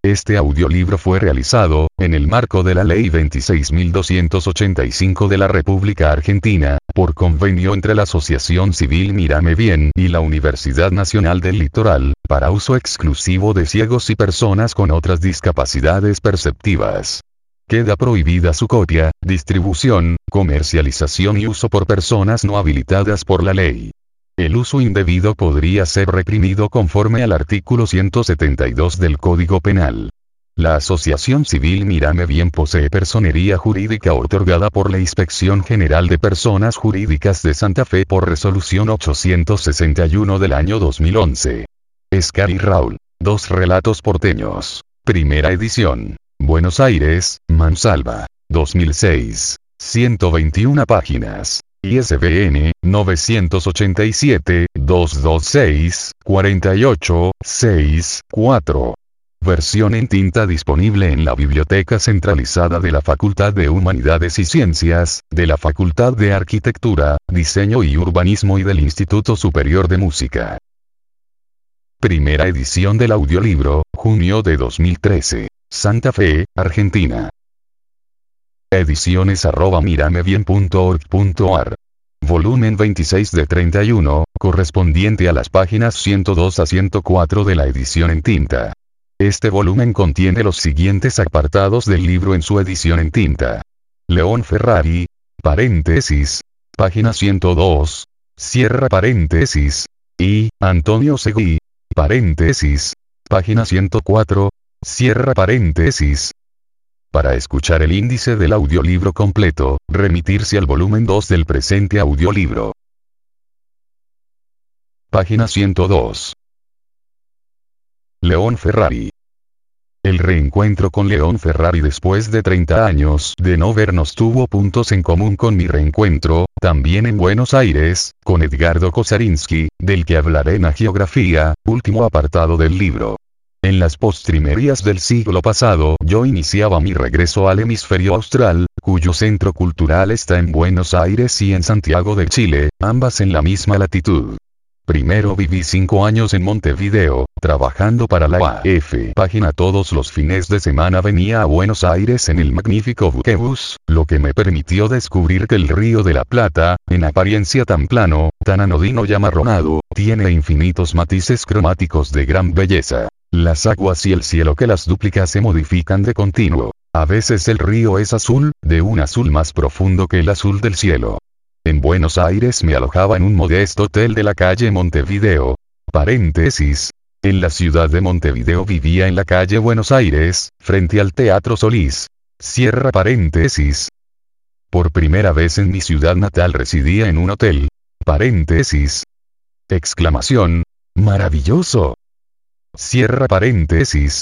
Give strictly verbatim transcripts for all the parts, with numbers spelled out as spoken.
Este audiolibro fue realizado, en el marco de la Ley veintiséis mil doscientos ochenta y cinco de la República Argentina, por convenio entre la Asociación Civil Mírame Bien y la Universidad Nacional del Litoral, para uso exclusivo de ciegos y personas con otras discapacidades perceptivas. Queda prohibida su copia, distribución, comercialización y uso por personas no habilitadas por la ley. El uso indebido podría ser reprimido conforme al artículo ciento setenta y dos del Código Penal. La Asociación Civil Mírame Bien posee personería jurídica otorgada por la Inspección General de Personas Jurídicas de Santa Fe por resolución ochocientos sesenta y uno del año dos mil once. Escar y Raúl. Dos relatos porteños. Primera edición. Buenos Aires, Mansalva. dos mil seis. ciento veintiuna páginas. I S B N, novecientos ochenta y siete, doscientos veintiséis, cuarenta y ocho, sesenta y cuatro. Versión en tinta disponible en la Biblioteca Centralizada de la Facultad de Humanidades y Ciencias, de la Facultad de Arquitectura, Diseño y Urbanismo y del Instituto Superior de Música. Primera edición del audiolibro, junio de dos mil trece. Santa Fe, Argentina. Ediciones arroba miramebien punto org punto ar. Volumen veintiséis de treinta y uno, correspondiente a las páginas ciento dos a ciento cuatro de la edición en tinta. Este volumen contiene los siguientes apartados del libro en su edición en tinta. León Ferrari, paréntesis, página ciento dos, cierra paréntesis, y Antonio Seguí, paréntesis, página ciento cuatro, cierra paréntesis. Para escuchar el índice del audiolibro completo, remitirse al volumen dos del presente audiolibro. Página ciento dos. León Ferrari. El reencuentro con León Ferrari después de treinta años de no vernos tuvo puntos en común con mi reencuentro, también en Buenos Aires, con Edgardo Kosarinsky, del que hablaré en Agiografía, último apartado del libro. En las postrimerías del siglo pasado yo iniciaba mi regreso al hemisferio austral, cuyo centro cultural está en Buenos Aires y en Santiago de Chile, ambas en la misma latitud. Primero viví cinco años en Montevideo, trabajando para la A F. Página todos los fines de semana venía a Buenos Aires en el magnífico buquebús, lo que me permitió descubrir que el Río de la Plata, en apariencia tan plano, tan anodino y amarronado, tiene infinitos matices cromáticos de gran belleza. Las aguas y el cielo que las dúplicas se modifican de continuo. A veces el río es azul, de un azul más profundo que el azul del cielo. En Buenos Aires me alojaba en un modesto hotel de la calle Montevideo. Paréntesis. En la ciudad de Montevideo vivía en la calle Buenos Aires, frente al Teatro Solís. Cierra paréntesis. Por primera vez en mi ciudad natal residía en un hotel. Paréntesis. Exclamación. ¡Maravilloso! Cierra paréntesis.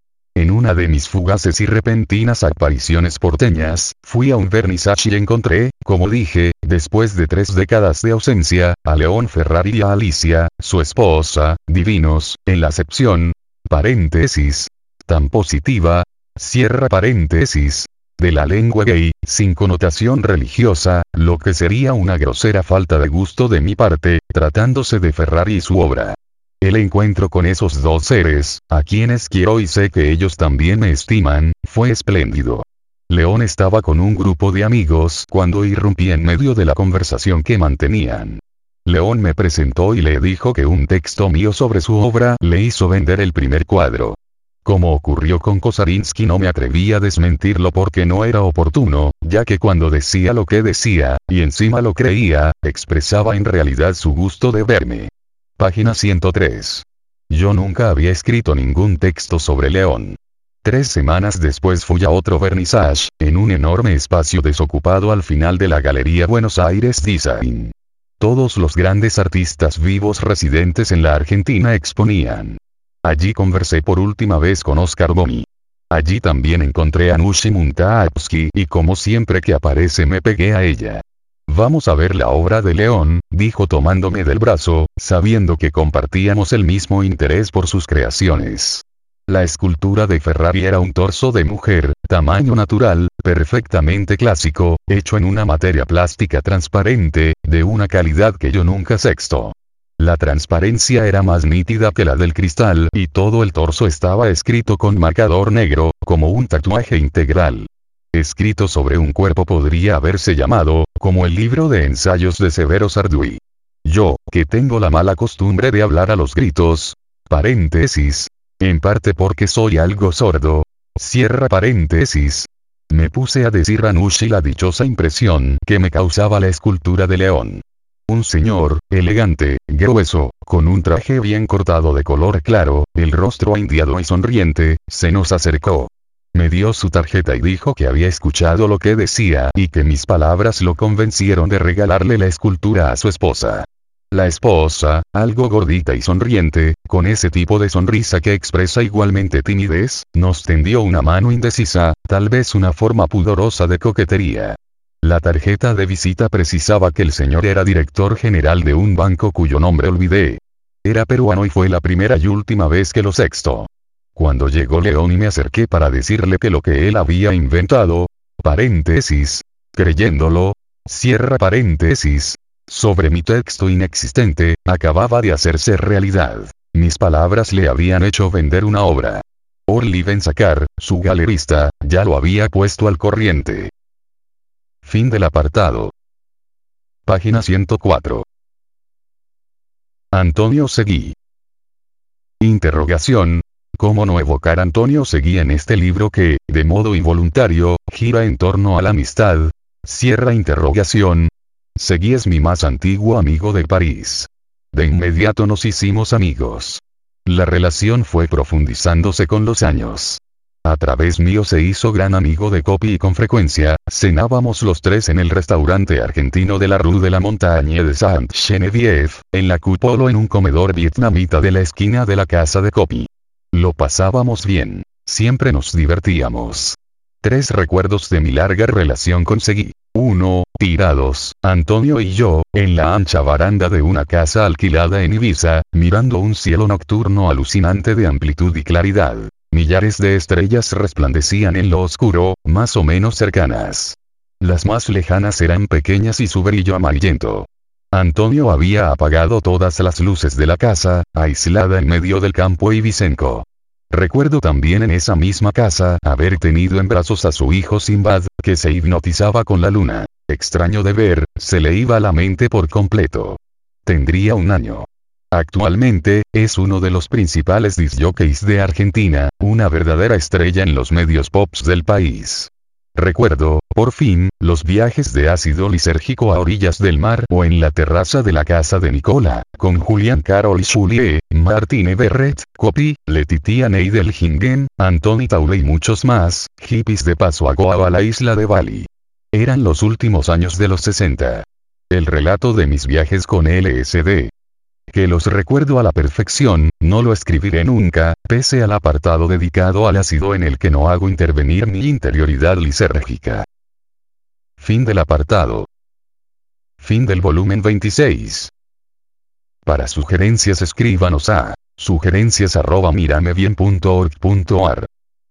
En una de mis fugaces y repentinas apariciones porteñas, fui a un vernissage y encontré, como dije, después de tres décadas de ausencia, a León Ferrari y a Alicia, su esposa, divinos, en la acepción, paréntesis, tan positiva, cierra paréntesis, de la lengua gay, sin connotación religiosa, lo que sería una grosera falta de gusto de mi parte, tratándose de Ferrari y su obra. El encuentro con esos dos seres, a quienes quiero y sé que ellos también me estiman, fue espléndido. León estaba con un grupo de amigos cuando irrumpí en medio de la conversación que mantenían. León me presentó y le dijo que un texto mío sobre su obra le hizo vender el primer cuadro. Como ocurrió con Kosarinsky, no me atreví a desmentirlo porque no era oportuno, ya que cuando decía lo que decía, y encima lo creía, expresaba en realidad su gusto de verme. Página ciento tres. Yo nunca había escrito ningún texto sobre León. Tres semanas después fui a otro vernissage, en un enorme espacio desocupado al final de la Galería Buenos Aires Design. Todos los grandes artistas vivos residentes en la Argentina exponían. Allí conversé por última vez con Oscar Boni. Allí también encontré a Nushi Muntaevsky y como siempre que aparece me pegué a ella. Vamos a ver la obra de León, dijo tomándome del brazo, sabiendo que compartíamos el mismo interés por sus creaciones. La escultura de Ferrari era un torso de mujer, tamaño natural, perfectamente clásico, hecho en una materia plástica transparente, de una calidad que yo nunca sexto. La transparencia era más nítida que la del cristal, y todo el torso estaba escrito con marcador negro, como un tatuaje integral. Escrito sobre un cuerpo podría haberse llamado, como el libro de ensayos de Severo Sarduy. Yo, que tengo la mala costumbre de hablar a los gritos, paréntesis, en parte porque soy algo sordo, cierra paréntesis, me puse a decir a Nushi la dichosa impresión que me causaba la escultura de león. Un señor, elegante, grueso, con un traje bien cortado de color claro, el rostro indiado y sonriente, se nos acercó. Me dio su tarjeta y dijo que había escuchado lo que decía y que mis palabras lo convencieron de regalarle la escultura a su esposa. La esposa, algo gordita y sonriente, con ese tipo de sonrisa que expresa igualmente timidez, nos tendió una mano indecisa, tal vez una forma pudorosa de coquetería. La tarjeta de visita precisaba que el señor era director general de un banco cuyo nombre olvidé. Era peruano y fue la primera y última vez que lo sexto. Cuando llegó León y me acerqué para decirle que lo que él había inventado, paréntesis, creyéndolo, cierra paréntesis, sobre mi texto inexistente, acababa de hacerse realidad. Mis palabras le habían hecho vender una obra. Orly Benzacar, su galerista, ya lo había puesto al corriente. Fin del apartado. Página ciento cuatro. Antonio Seguí. Interrogación. ¿Cómo no evocar a Antonio Seguí en este libro que, de modo involuntario, gira en torno a la amistad? Cierra interrogación. Seguí es mi más antiguo amigo de París. De inmediato nos hicimos amigos. La relación fue profundizándose con los años. A través mío se hizo gran amigo de Copy y con frecuencia, cenábamos los tres en el restaurante argentino de la Rue de la Montagne de Saint-Geneviève, en la Cupolo en un comedor vietnamita de la esquina de la casa de Copy. Lo pasábamos bien. Siempre nos divertíamos. Tres recuerdos de mi larga relación con Seguí. uno. Tirados, Antonio y yo, en la ancha baranda de una casa alquilada en Ibiza, mirando un cielo nocturno alucinante de amplitud y claridad. Millares de estrellas resplandecían en lo oscuro, más o menos cercanas. Las más lejanas eran pequeñas y su brillo amarillento. Antonio había apagado todas las luces de la casa, aislada en medio del campo ibicenco. Recuerdo también en esa misma casa haber tenido en brazos a su hijo Simbad, que se hipnotizaba con la luna. Extraño de ver, se le iba la mente por completo. Tendría un año. Actualmente, es uno de los principales discjockeys de Argentina, una verdadera estrella en los medios pops del país. Recuerdo, por fin, los viajes de ácido lisérgico a orillas del mar o en la terraza de la casa de Nicola, con Julián Carol y Julie, Martine Berret, Copy, Letitia Neidelhingen, Antoni Taule y muchos más, hippies de paso a Goa a la isla de Bali. Eran los últimos años de los sesenta. El relato de mis viajes con L S D. Que los recuerdo a la perfección, no lo escribiré nunca, pese al apartado dedicado al ácido en el que no hago intervenir mi interioridad lisérgica. Fin del apartado. Fin del volumen veintiséis. Para sugerencias escríbanos a sugerencias arroba miramebien punto org punto ar.